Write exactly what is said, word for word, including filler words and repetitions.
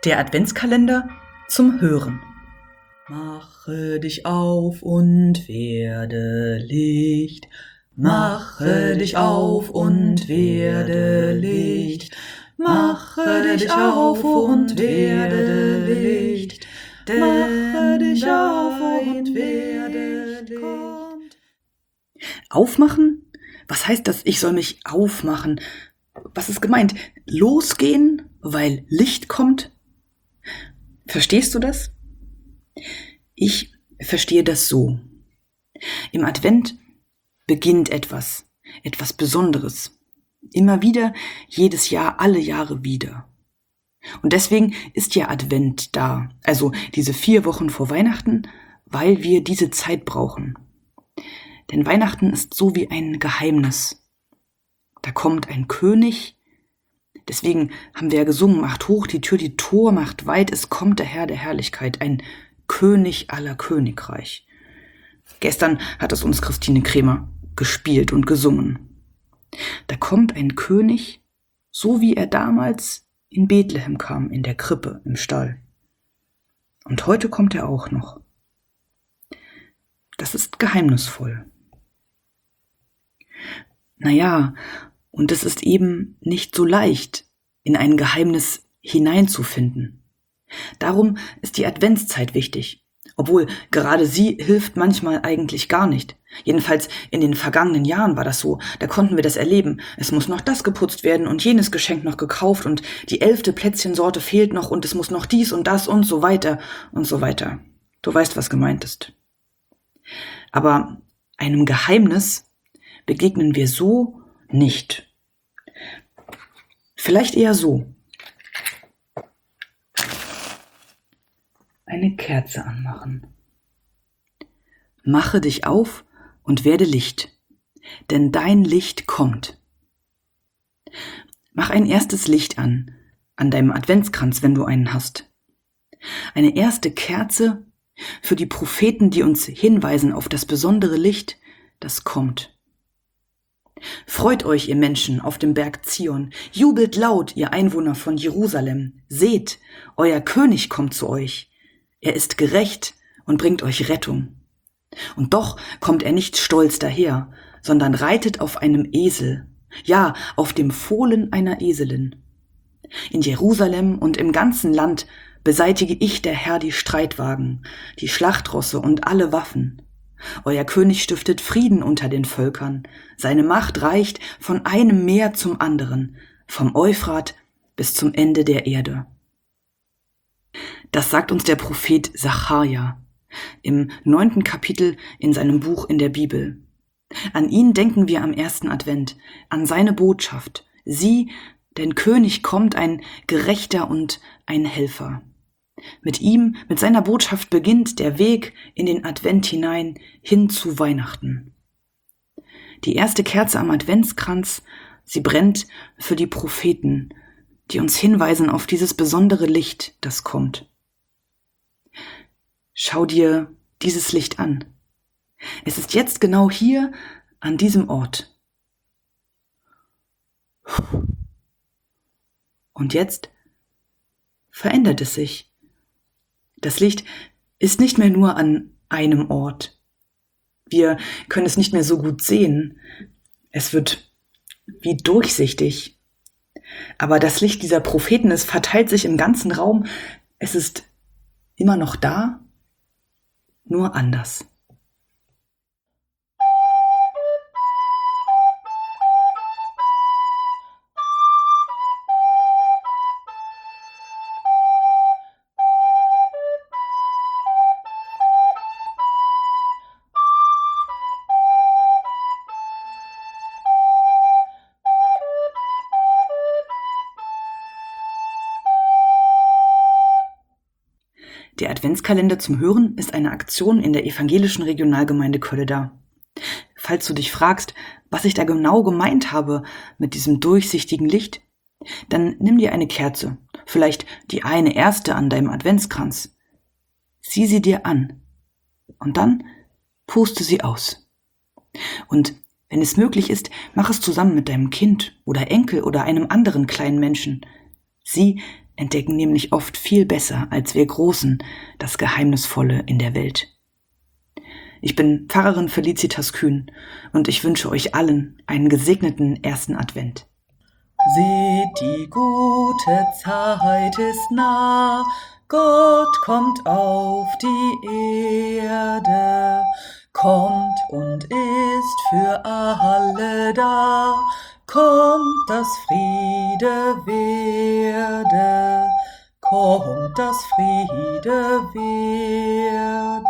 Der Adventskalender zum Hören. Mache dich auf und werde Licht. Mache dich auf und werde Licht. Mache dich auf und werde Licht. Mache dich auf und werde Licht. Aufmachen? Was heißt das, ich soll mich aufmachen? Was ist gemeint? Losgehen, weil Licht kommt? Verstehst du das? Ich verstehe das so. Im Advent beginnt etwas, etwas Besonderes. Immer wieder, jedes Jahr, alle Jahre wieder. Und deswegen ist ja Advent da, also diese vier Wochen vor Weihnachten, weil wir diese Zeit brauchen. Denn Weihnachten ist so wie ein Geheimnis. Da kommt ein König. Deswegen haben wir ja gesungen, macht hoch die Tür, die Tor macht weit, es kommt der Herr der Herrlichkeit, ein König aller Königreich. Gestern hat es uns Christine Kremer gespielt und gesungen. Da kommt ein König, so wie er damals in Bethlehem kam, in der Krippe, im Stall. Und heute kommt er auch noch. Das ist geheimnisvoll. Naja, und es ist eben nicht so leicht, in ein Geheimnis hineinzufinden. Darum ist die Adventszeit wichtig, obwohl gerade sie hilft manchmal eigentlich gar nicht. Jedenfalls in den vergangenen Jahren war das so, da konnten wir das erleben. Es muss noch das geputzt werden und jenes Geschenk noch gekauft und die elfte Plätzchensorte fehlt noch und es muss noch dies und das und so weiter und so weiter. Du weißt, was gemeint ist. Aber einem Geheimnis begegnen wir so nicht. Vielleicht eher so. Eine Kerze anmachen. Mache dich auf und werde Licht, denn dein Licht kommt. Mach ein erstes Licht an, an deinem Adventskranz, wenn du einen hast. Eine erste Kerze für die Propheten, die uns hinweisen auf das besondere Licht, das kommt. Freut euch, ihr Menschen, auf dem Berg Zion. Jubelt laut, ihr Einwohner von Jerusalem. Seht, euer König kommt zu euch. Er ist gerecht und bringt euch Rettung. Und doch kommt er nicht stolz daher, sondern reitet auf einem Esel, ja, auf dem Fohlen einer Eselin. In Jerusalem und im ganzen Land beseitige ich, der Herr, die Streitwagen, die Schlachtrosse und alle Waffen. Euer König stiftet Frieden unter den Völkern. Seine Macht reicht von einem Meer zum anderen, vom Euphrat bis zum Ende der Erde. Das sagt uns der Prophet Sacharja im neunten Kapitel in seinem Buch in der Bibel. An ihn denken wir am ersten Advent, an seine Botschaft. Sieh, dein König kommt, ein Gerechter und ein Helfer. Mit ihm, mit seiner Botschaft beginnt der Weg in den Advent hinein, hin zu Weihnachten. Die erste Kerze am Adventskranz, sie brennt für die Propheten, die uns hinweisen auf dieses besondere Licht, das kommt. Schau dir dieses Licht an. Es ist jetzt genau hier, an diesem Ort. Und jetzt verändert es sich. Das Licht ist nicht mehr nur an einem Ort. Wir können es nicht mehr so gut sehen. Es wird wie durchsichtig. Aber das Licht dieser Propheten, es verteilt sich im ganzen Raum. Es ist immer noch da, nur anders. Der Adventskalender zum Hören ist eine Aktion in der evangelischen Regionalgemeinde Kölleda. Falls du dich fragst, was ich da genau gemeint habe mit diesem durchsichtigen Licht, dann nimm dir eine Kerze, vielleicht die eine erste an deinem Adventskranz. Sieh sie dir an und dann puste sie aus. Und wenn es möglich ist, mach es zusammen mit deinem Kind oder Enkel oder einem anderen kleinen Menschen. Sieh, entdecken nämlich oft viel besser als wir Großen das Geheimnisvolle in der Welt. Ich bin Pfarrerin Felicitas Kühn und ich wünsche euch allen einen gesegneten ersten Advent. Seht, die gute Zeit ist nah, Gott kommt auf die Erde, kommt und ist für alle da, kommt, dass Friede werde, kommt, dass Friede werde.